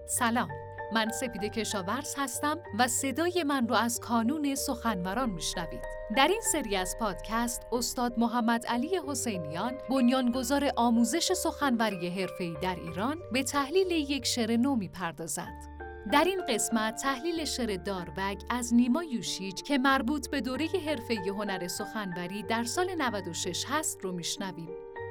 سلام، من سپیده کشاورز هستم و صدای من رو از کانون سخنوران میشنوید. در این سری از پادکست استاد محمد علی حسینیان، بنیانگذار آموزش سخنوری حرفه‌ای در ایران، به تحلیل یک شعر نو میپردازند. در این قسمت تحلیل شعر داروگ از نیما یوشیج که مربوط به دوره حرفه‌ای هنر سخنوری در سال 96 هست رو میشنویم.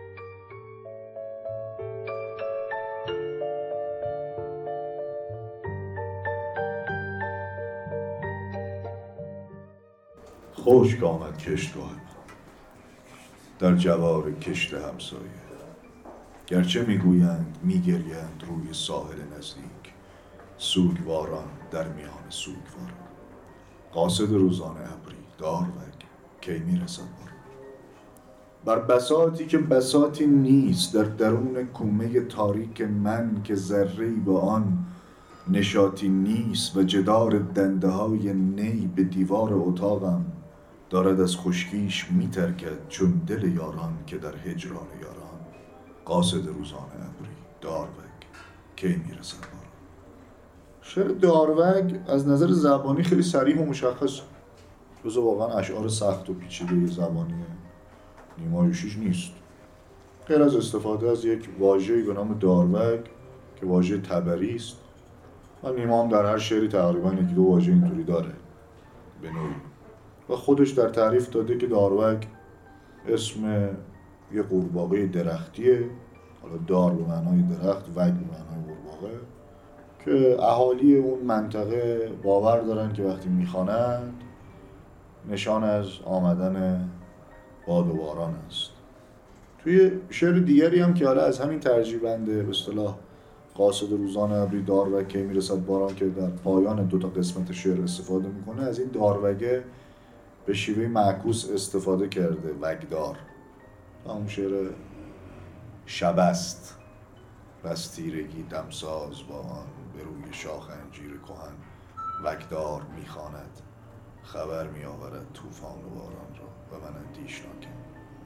خشک آمد کشتگاه من در جوار کشت همسایه، گرچه میگویند میگریند روی ساحل نزدیک، سوگواران در میان سوگواران. قاصد روزانه ابری داروگ کی میرسد بر بساطی که بساطی نیست، در درون کومه تاریک من که ذره‌ای به آن نشاطی نیست، و جدار دنده های نی به دیوار اتاقم دارد از خشکیش میترکد چون دل یاران که در هجران یاران. قاصد روزانه ابری داروگ کی میرسد باران. شعر داروگ از نظر زبانی خیلی صریح و مشخص، جزو واقعا اشعار سخت و پیچیده زبانی نیما یوشیج نیست، غیر از استفاده از یک واژه‌ای به نام داروگ که واژه تبری است. و نیما هم در هر شعری تقریبا یکی دو واژه اینطوری داره به نوعی، و خودش در تعریف داده که داروگ اسم یه قورباغه درختیه، حالا دار به معنای درخت، وگ به معنای قورباغه، که اهالی اون منطقه باور دارن که وقتی میخوانند نشان از آمدن باد و باران است. توی شعر دیگری هم که حالا از همین ترجیع بنده به اصطلاح قاصد روزانه ابری داروگ کی میرسد باران که در پایان دو تا قسمت شعر استفاده میکنه، از این داروگه به شیوه معکوس استفاده کرده، وگدار. همون شعر شبست بس تیرگی دمساز با آن، به روی شاخ انجیر کهن وگدار میخواند، خبر میآورد طوفان و باران را و من اندیشناکم.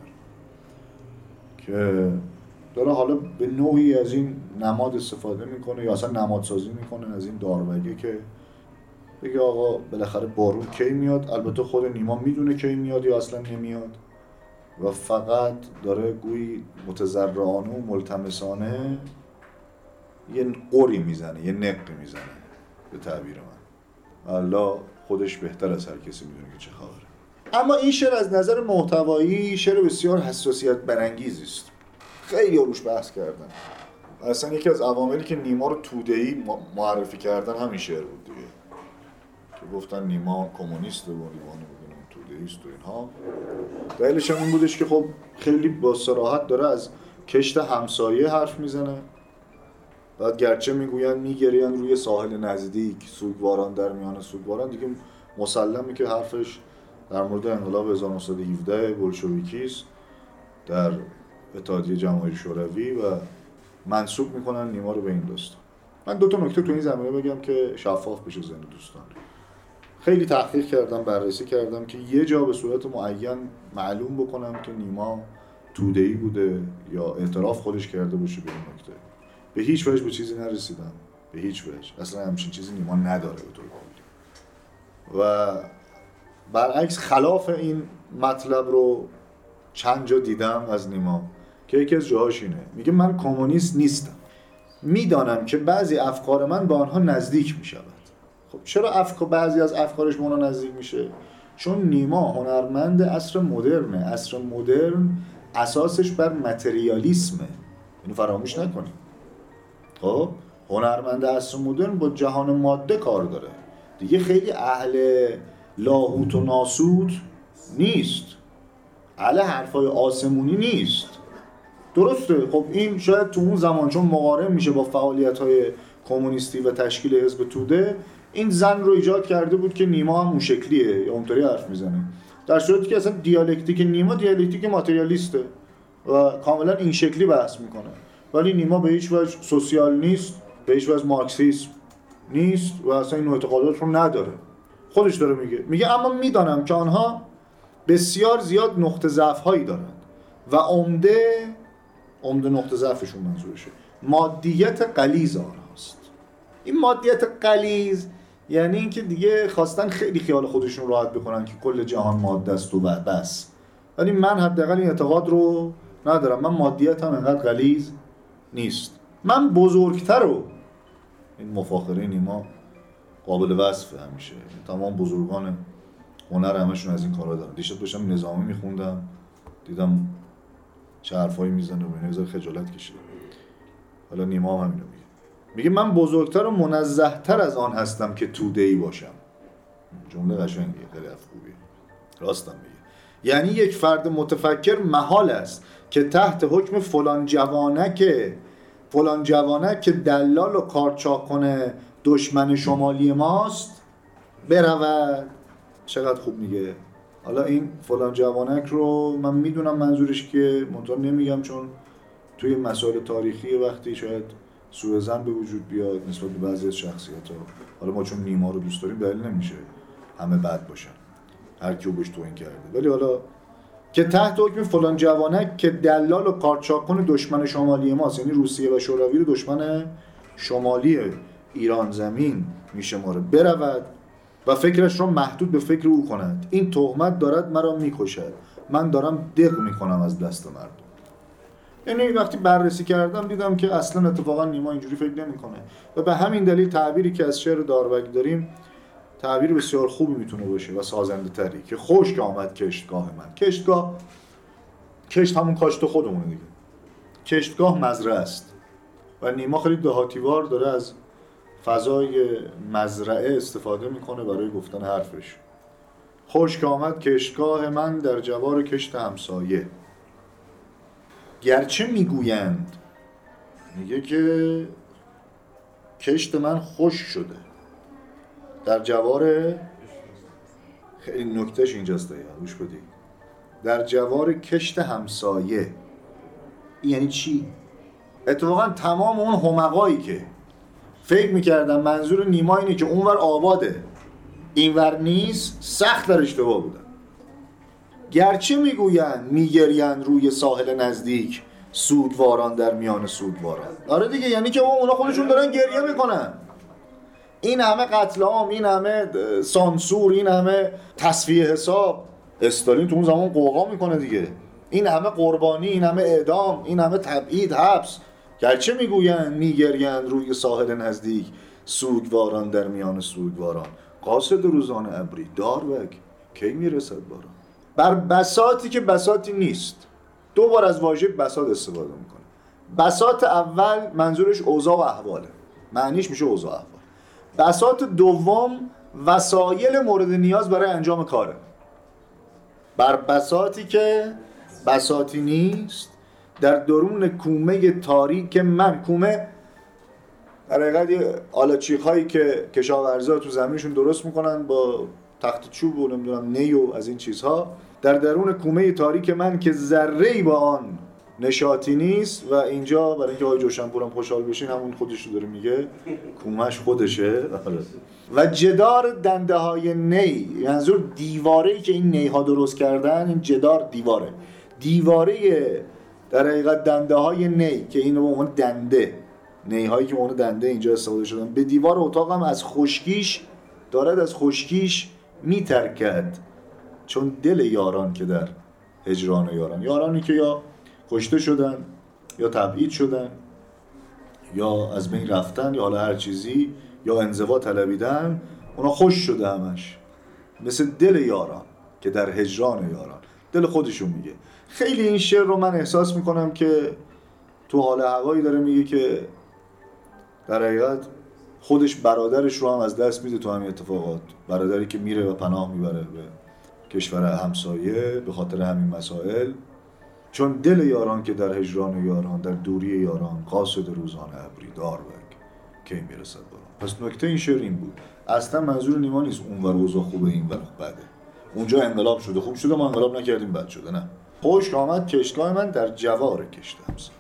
که داره حالا به نوعی از این نماد استفاده میکنه یا اصلا نمادسازی میکنه از این داروگه که بگه آقا بالاخره بارون کی میاد. البته خود نیما میدونه کی میاد یا اصلا نمیاد، و فقط داره گویی متضرعانه و ملتمسانه یه قری میزنه، یه نقی میزنه به تعبیر من. الله خودش بهتر از هر کسی میدونه که چه خبره. اما این شعر از نظر محتوایی شعر بسیار حساسیت برانگیزی است. خیلی روش بحث کردن. اصلا یکی از عواملی که نیما رو توده‌ای معرفی کردن همین شعر بود دیگه، که گفتن نیما کمونیسته و لیوانه بودن توده‌ایست و اینها. دلیلش هم این بودش که خب خیلی با صراحت داره از کشت همسایه حرف میزنه. بعد گرچه میگویند میگریند روی ساحل نزدیک، سوگواران در میان سوگواران، دیگه مسلمه که حرفش در مورد انقلاب 1917 بولشویکی است در اتحادیه جماهیر شوروی و منسوب میکنن نیما رو به این داستان. من دو تا نکته تو این زمینه بگم که شفاف بشه ذهن دوستان. خیلی تحقیق کردم، بررسی کردم که یه جا به صورت معین معلوم بکنم که نیما توده‌ای بوده یا اعتراف خودش کرده باشه به این نکته. به هیچ وجه به چیزی نرسیدم، به هیچ وجه. اصلا همچین چیزی نیما نداره به طور کلی. و برعکس خلاف این مطلب رو چند جا دیدم از نیما که یکی از جاهاش اینه، میگه من کمونیست نیستم، میدانم که بعضی افکار من به آنها نزدیک میشود. خب چرا بعضی از افکارش به آنها نزدیک میشه؟ چون نیما هنرمند عصر مدرنه. عصر مدرن اساسش بر متریالیسمه، اینو فراموش نکنیم. خب هنرمند عصر مدرن با جهان ماده کار داره دیگه، خیلی اهل لاهوت و ناسوت نیست، اهل حرفای آسمونی نیست. درسته، خب این شاید تو اون زمان چون مقارن میشه با فعالیت‌های کمونیستی و تشکیل حزب توده، این زن رو ایجاد کرده بود که نیما هم اون شکلیه یا اونطوری حرف میزنه، در صورتی که اصلا دیالکتیک نیما دیالکتیک ماتریالیسته و کاملا این شکلی بحث میکنه. ولی نیما به هیچ وجه سوسیال نیست، به هیچ وجه مارکسیسم نیست و اصلا این اعتقادات رو نداره. خودش داره میگه اما میدانم که آنها بسیار زیاد نقطه ضعف هایی دارند و عمده نقطه ضعفشون منظورشه مادیت غلیظ آنهاست. این مادیت غلیظ یعنی اینکه دیگه خواستن خیلی خیال خودشون راحت بکنن که کل جهان ماده است و بس. ولی من حداقل این اعتقاد رو ندارم. من مادیتم انقدر غلیظ نیست. من بزرگتر و این مفاخره نیما قابل وصفه همیشه. تمام بزرگان هنر همشون از این کارا دارن. دیشب داشتم نظامی میخوندم دیدم چه حرفایی میزنه و اینو خجالت کشیدم. حالا نیما هم همینو میگه من بزرگتر و منزه‌تر از آن هستم که توده‌ای باشم. جمله قشنگیه، خیلی خوبیه، راستم میگه. یعنی یک فرد متفکر محال است که تحت حکم فلان جوانک که دلال و کارچاکن دشمن شمالی ماست برود. چقدر خوب میگه. حالا این فلان جوانک رو من میدونم منظورش که منطقه نمیگم، چون توی مسائل تاریخی وقتی شاید سوء ظن به وجود بیاد نسبت به بعضی از شخصیت‌ها. حالا ما چون نیما رو دوست داریم دلیل نمیشه همه بد باشن، هر کیو بهش توهین کرده. ولی حالا که تحت حکم فلان جوانک که دلال و کارچاکن دشمن شمالی ماست، یعنی روسیه و شوروی رو دشمن شمالی ایران زمین میشماره، برود و فکرش را محدود به فکر او کند. این تهمت دارد مرا میکشد. من دارم دق میکنم از دست مردم. یعنی وقتی بررسی کردم دیدم که اصلا اتفاقا نیما اینجوری فکر نمیکنه و به همین دلیل تعبیری که از شعر داروگ داریم تعبیر بسیار خوبی میتونه باشه و سازنده تری که خشک آمد کشتگاه من. کشت همون کاشت خودمونه دیگه. کشتگاه مزرعه است و نیما خیلی دهاتیوار داره از فضای مزرعه استفاده میکنه برای گفتن حرفش. خشک آمد کشتگاه من در جوار کشت همسایه. گرچه میگویند، میگه که کشت من خشک شده در جوار، خیلی نکتهش اینجاست دیگه، گوش بدید، در جوار کشت همسایه. یعنی چی؟ اتفاقا تمام اون حمقایی که فکر میکردن منظور نیما اینه که اونور آباده اینور نیست، سخت در اشتباه بودن. گرچه میگویند میگریند روی ساحل نزدیک، سوگواران در میان سوگواران. آره دیگه، یعنی که اونا خودشون دارن گریه میکنن. این همه قتل عام، این همه سانسور، این همه تصفیه حساب، استالین تو اون زمان قوقا میکنه دیگه. این همه قربانی، این همه اعدام، این همه تبعید، حبس. گرچه میگویند میگریند روی ساحل نزدیک، سوگواران در میان سوگواران. قاصد روزان ابری داروگ کی میرسد باران. بر بساطی که بساطی نیست. دو بار از واژه بساط استفاده میکنه. بساط اول منظورش اوضاع و احواله، معنیش میشه اوضاع و احوال. بساط دوم وسایل مورد نیاز برای انجام کاره. بر بساطی که بساطی نیست، در درون کومه تاریک من. کومه در حقیقت آلاچیق هایی که کشاورزا تو زمینشون درست میکنن با تخت چوب و نمیدونم نی و از این چیزها، در درون کومه تاریک من که ذره‌ای با آن نشاطی نیست. و اینجا برای اینکه آقای جوشنپور هم خوشحال بشین همون خودش رو داره میگه، کومش خودشه. و جدار دنده های نی، منظور دیواره‌ای که این نی‌ها درست کردن. این جدار دیواره در حقیقت دنده های نی که اینو به عنوان دنده، نی‌هایی که به عنوان دنده اینجا استفاده شدن، به دیوار اتاق هم از خشکیش میترکد. چون دل یاران که در هجران یارانی که یا کشته شدن یا تبعید شدن یا از بین رفتن یا حالا هر چیزی یا انزوا طلبیدن، اونا خوش شده همش. مثل دل یاران که در هجران یاران، دل خودشون میگه. خیلی این شعر رو من احساس میکنم که تو حال هوایی داره میگه که در حقیقت خودش برادرش رو هم از دست میده تو همین اتفاقات. برادری که میره و پناه میبره به کشور همسایه به خاطر همین مسائل. چون دل یاران که در هجران یاران، در دوری یاران، قاصد روزان ابری داروگ کی میرسد باران. پس نکته این شعر این بود. اصلا منظور نیما نیست اونور اوضاع خوبه اینور بده، اونجا انقلاب شده خوب شده، ما انقلاب نکردیم بد شده. نه، خشک آمد کشتگاه من در جوار کشت همسایه.